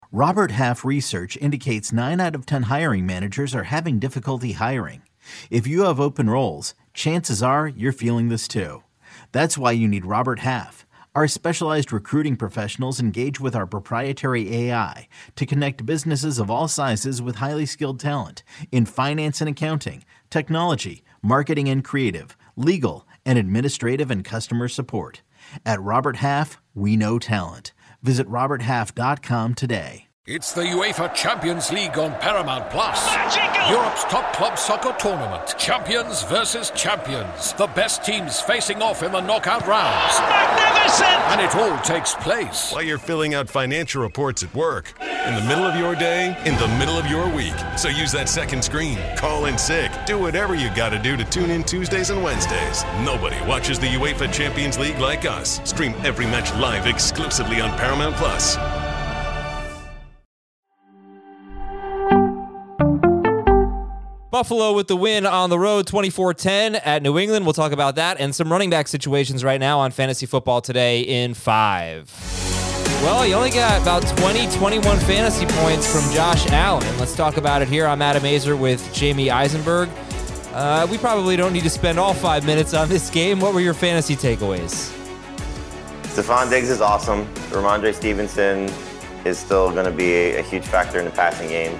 Robert Half research indicates 9 out of 10 hiring managers are having difficulty hiring. If you have open roles, chances are you're feeling this too. That's why you need Robert Half. Our specialized recruiting professionals engage with our proprietary AI to connect businesses of all sizes with highly skilled talent in finance and accounting, technology, marketing and creative, legal, and administrative and customer support. At Robert Half, we know talent. Visit roberthalf.com today. It's the UEFA Champions League on Paramount Plus. Europe's top club soccer tournament. Champions versus champions. The best teams facing off in the knockout rounds. Magnificent! And it all takes place while you're filling out financial reports at work, in the middle of your day, in the middle of your week. So use that second screen. Call in sick. Do whatever you got to do to tune in Tuesdays and Wednesdays. Nobody watches the UEFA Champions League like us. Stream every match live exclusively on Paramount Plus. Buffalo with the win on the road, 24-10 at New England. We'll talk about that and some running back situations right now on Fantasy Football Today in 5. Well, you only got about 21 fantasy points from Josh Allen. Let's talk about it here. I'm Adam Azer with Jamie Eisenberg. We probably don't need to spend all 5 minutes on this game. What were your fantasy takeaways? Stephon Diggs is awesome. Ramondre Stevenson is still going to be a huge factor in the passing game.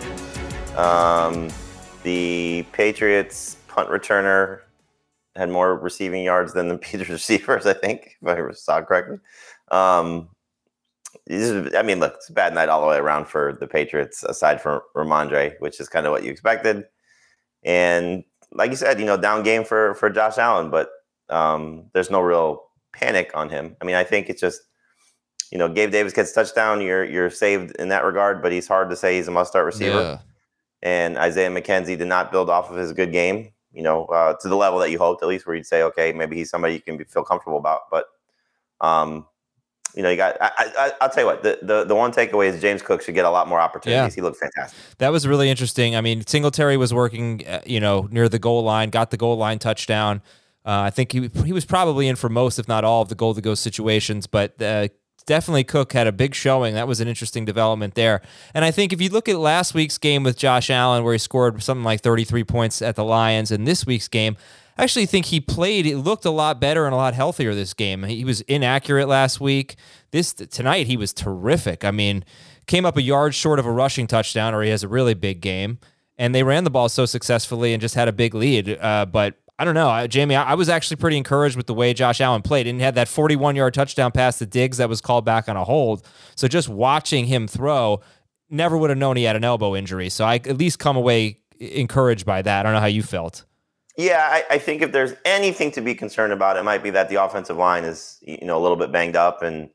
The Patriots punt returner had more receiving yards than the Patriots receivers, I think, if I saw it correctly. Look, it's a bad night all the way around for the Patriots, aside from Ramondre, which is kind of what you expected. And like you said, down game for Josh Allen, but there's no real panic on him. I mean, I think it's just, Gabe Davis gets touchdown, you're saved in that regard, but he's hard to say he's a must-start receiver. Yeah. And Isaiah McKenzie did not build off of his good game, to the level that you hoped, at least, where you'd say, okay, maybe he's somebody you can feel comfortable about. But, you got. I'll tell you what. The one takeaway is James Cook should get a lot more opportunities. Yeah. He looked fantastic. That was really interesting. I mean, Singletary was working, near the goal line, got the goal line touchdown. I think he was probably in for most, if not all, of the goal-to-go situations, but definitely Cook had a big showing. That was an interesting development there. And I think if you look at last week's game with Josh Allen, where he scored something like 33 points at the Lions, and this week's game, I actually think it looked a lot better and a lot healthier this game. He was inaccurate last week. Tonight he was terrific. I mean, came up a yard short of a rushing touchdown, or he has a really big game. And they ran the ball so successfully and just had a big lead. But I don't know, Jamie, I was actually pretty encouraged with the way Josh Allen played, and he had that 41-yard touchdown pass to Diggs that was called back on a hold. So just watching him throw, never would have known he had an elbow injury. So I at least come away encouraged by that. I don't know how you felt. Yeah, I think if there's anything to be concerned about, it might be that the offensive line is, a little bit banged up, and,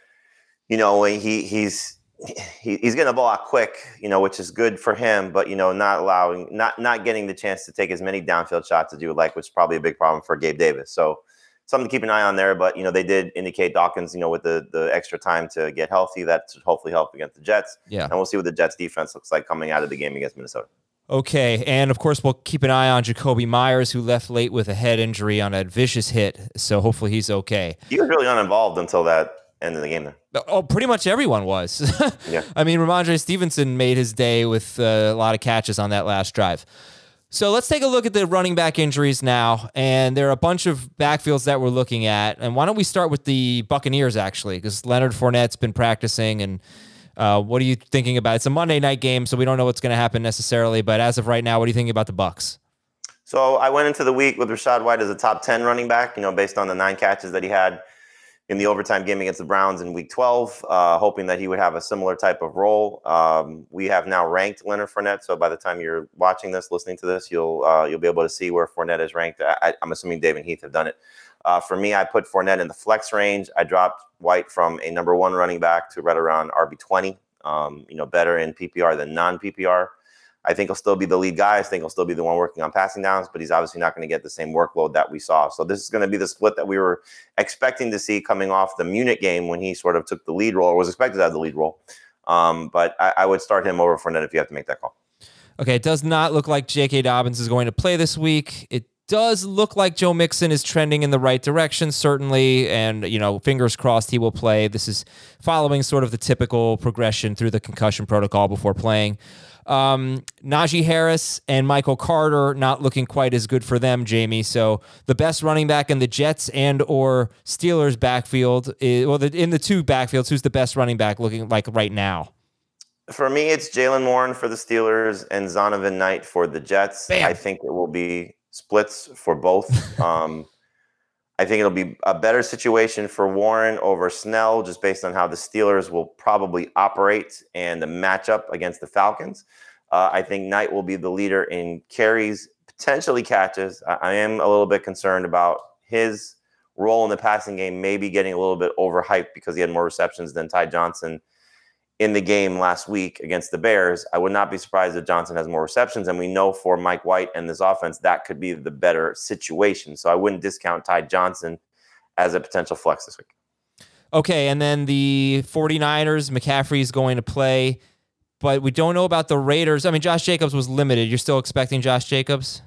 he's getting the ball out quick, which is good for him, but, not getting the chance to take as many downfield shots as you would like, which is probably a big problem for Gabe Davis. So something to keep an eye on there, but, they did indicate Dawkins, with the extra time to get healthy, that should hopefully help against the Jets. Yeah. And we'll see what the Jets defense looks like coming out of the game against Minnesota. Okay, and of course we'll keep an eye on Jacoby Myers, who left late with a head injury on a vicious hit, so hopefully he's okay. He was really uninvolved until that end of the game there. Oh, pretty much everyone was. Yeah. I mean, Ramondre Stevenson made his day with a lot of catches on that last drive. So let's take a look at the running back injuries now, and there are a bunch of backfields that we're looking at. And why don't we start with the Buccaneers, actually, because Leonard Fournette's been practicing, and what are you thinking about? It's a Monday night game, so we don't know what's going to happen necessarily, but as of right now, what are you thinking about the Bucs? So I went into the week with Rachaad White as a top 10 running back, based on the 9 catches that he had in the overtime game against the Browns in week 12, hoping that he would have a similar type of role. We have now ranked Leonard Fournette, so by the time you're watching this, listening to this, you'll be able to see where Fournette is ranked. I'm assuming Dave and Heath have done it. For me, I put Fournette in the flex range. I dropped White from a number 1 running back to right around RB20, better in PPR than non-PPR. I think he'll still be the lead guy. I think he'll still be the one working on passing downs, but he's obviously not going to get the same workload that we saw. So this is going to be the split that we were expecting to see coming off the Munich game when he sort of took the lead role, or was expected to have the lead role. But I would start him over Fournette if you have to make that call. Okay, it does not look like J.K. Dobbins is going to play this week. It does look like Joe Mixon is trending in the right direction, certainly. And, fingers crossed he will play. This is following sort of the typical progression through the concussion protocol before playing. Najee Harris and Michael Carter not looking quite as good for them, Jamie. So the best running back in the Jets and or Steelers backfield, in the two backfields, who's the best running back looking like right now? For me, it's Jaylen Warren for the Steelers and Zonovan Knight for the Jets. Bam. I think it will be splits for both. I think it'll be a better situation for Warren over Snell, just based on how the Steelers will probably operate and the matchup against the Falcons. I think Knight will be the leader in carries, potentially catches. I am a little bit concerned about his role in the passing game, maybe getting a little bit overhyped because he had more receptions than Ty Johnson in the game last week against the Bears. I would not be surprised if Johnson has more receptions, and we know for Mike White and this offense, that could be the better situation. So I wouldn't discount Ty Johnson as a potential flex this week. Okay, and then the 49ers, McCaffrey's going to play, but we don't know about the Raiders. I mean, Josh Jacobs was limited. You're still expecting Josh Jacobs?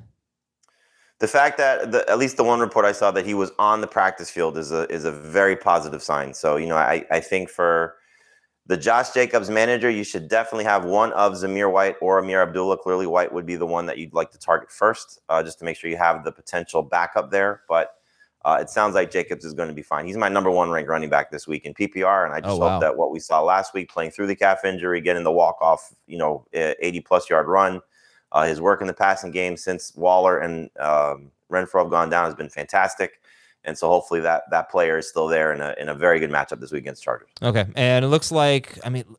The fact that at least the one report I saw that he was on the practice field is a very positive sign. So, I think for the Josh Jacobs manager, you should definitely have one of Zamir White or Amir Abdullah. Clearly, White would be the one that you'd like to target first, just to make sure you have the potential backup there. But it sounds like Jacobs is going to be fine. He's my number one ranked running back this week in PPR, and I just hope that what we saw last week, playing through the calf injury, getting the walk-off, 80-plus yard run, his work in the passing game since Waller and Renfrow have gone down has been fantastic. And so hopefully that player is still there in a very good matchup this week against Chargers. Okay. And it looks like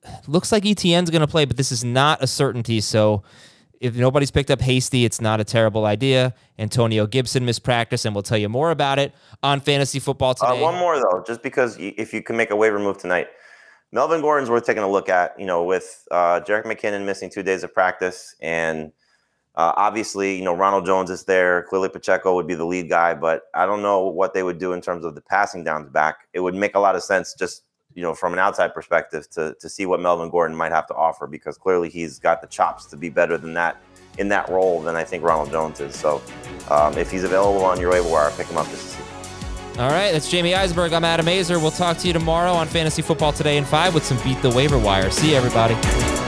ETN's going to play, but this is not a certainty. So if nobody's picked up Hasty, it's not a terrible idea. Antonio Gibson missed practice, and we'll tell you more about it on Fantasy Football Today. One more, though, just because if you can make a waiver move tonight. Melvin Gordon's worth taking a look at, with Jerick McKinnon missing 2 days of practice, and obviously, Ronald Jones is there. Clearly, Pacheco would be the lead guy, but I don't know what they would do in terms of the passing downs back. It would make a lot of sense just, from an outside perspective to see what Melvin Gordon might have to offer, because clearly he's got the chops to be better than that in that role than I think Ronald Jones is. So if he's available on your waiver wire, pick him up this season. All right, that's Jamie Eisberg. I'm Adam Azer. We'll talk to you tomorrow on Fantasy Football Today in 5 with some Beat the Waiver Wire. See you, everybody.